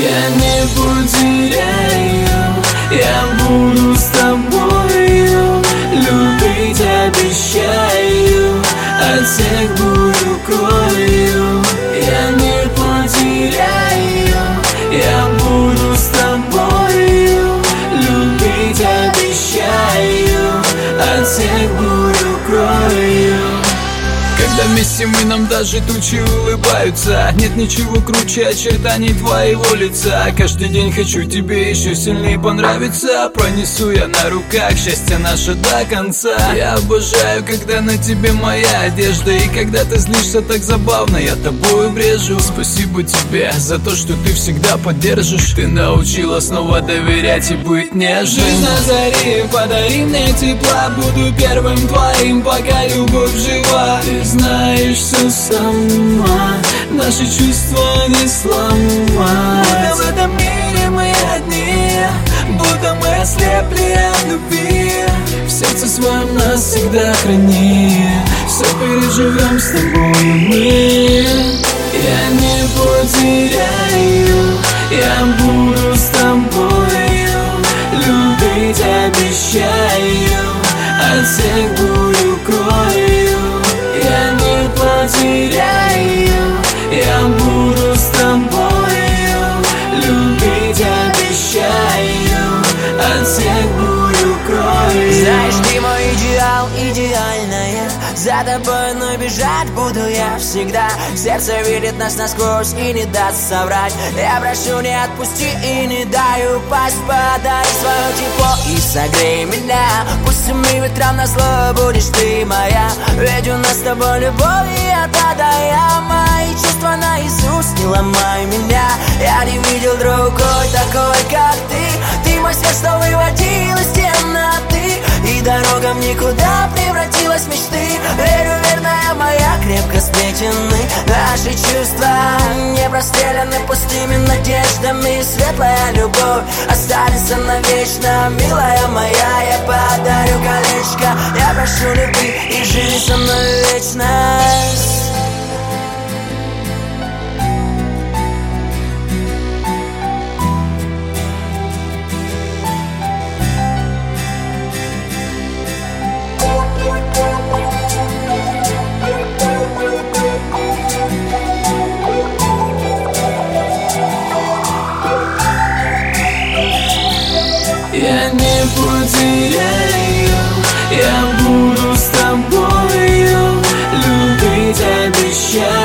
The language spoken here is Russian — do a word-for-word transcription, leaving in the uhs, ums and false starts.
Я не потеряю, я буду с тобою, любить обещаю, от всех буду крою. Я не потеряю, я буду с тобою, любить обещаю, от всех буду крою. Когда вместе мы, нам даже тучи улыбаются. Нет ничего круче очертаний твоего лица. Каждый день хочу тебе еще сильнее понравиться. Пронесу я на руках счастье наше до конца. Я обожаю, когда на тебе моя одежда. И когда ты злишься так забавно, я тобою брежу. Спасибо тебе за то, что ты всегда поддержишь. Ты научила снова доверять и быть нежным. Жизнь на заре, подари мне тепла. Буду первым твоим, пока любовь жива. Ты знаешь все сама, наши чувства не сломать. Будто в этом мире мы одни, будто мы ослепли от любви. В сердце своем нас всегда храни, все переживем с тобой мы. Я не потеряю, я буду с тобою, любить обещаю, от всех буду крою. Я не потеряю, я буду с тобою, любить обещаю, от всех буду крою. Знаешь, ты мой идеал, идеальная. За тобой, но бежать буду я всегда. Сердце видит нас насквозь и не даст соврать. Я прошу, не отпусти и не дай упасть. Подай свое тепло и согрей меня. Пусть мы ветрам назло будешь ты моя. Ведь у нас с тобой любовь и от А до Я. Мои чувства наизусть, не ломай меня. Я не видел другой такой, как ты. Ты мой свет, что выводил из темноты, и дорога в никуда превратилась в мечты. Верю, верная моя, крепко сплетены наши чувства, не простреляны пустыми надеждами. Светлая любовь останется навечно, милая моя. Я подарю колечко, я прошу любви и живи со мной вечность. Я не потеряю, я буду с тобою, любить обещаю.